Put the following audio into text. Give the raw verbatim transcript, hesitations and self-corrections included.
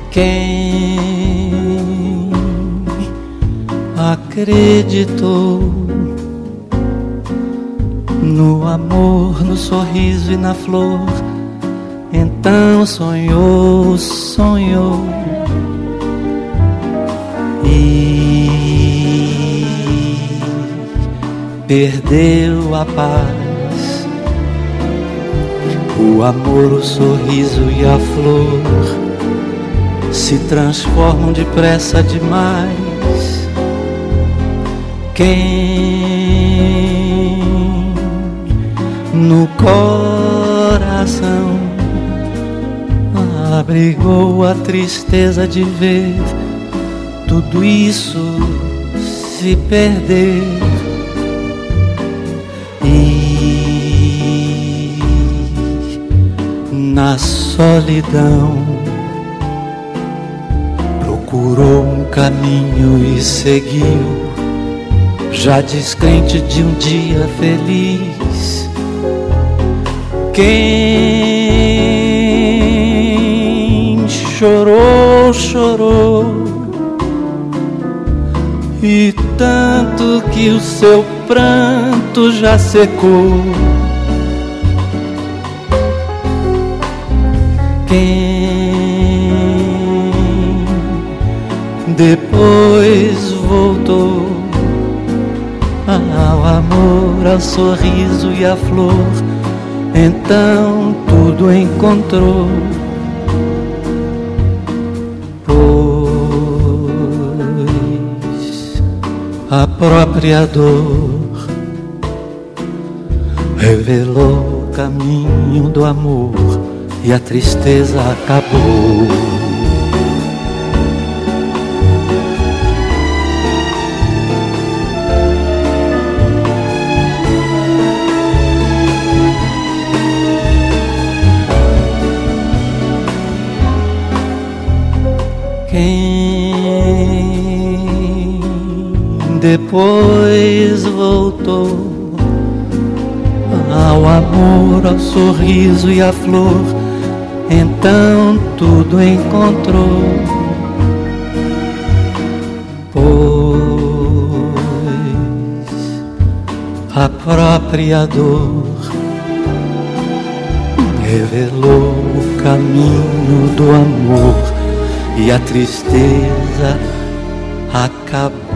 Quem acreditou no amor, no sorriso e na flor, então sonhou, sonhou e perdeu a paz. O amor, o sorriso e a flor se transformam depressa demais. Quem no coração abrigou a tristeza de ver tudo isso se perder e na solidão procurou um caminho e seguiu, já descrente de um dia feliz. Quem chorou, chorou, e tanto que o seu pranto já secou. Quem depois voltou ao amor, ao sorriso e à flor, então tudo encontrou. Pois a própria dor revelou o caminho do amor e a tristeza acabou. Quem depois voltou ao amor, ao sorriso e à flor, então tudo encontrou. Pois a própria dor revelou o caminho do amor e a tristeza acabou.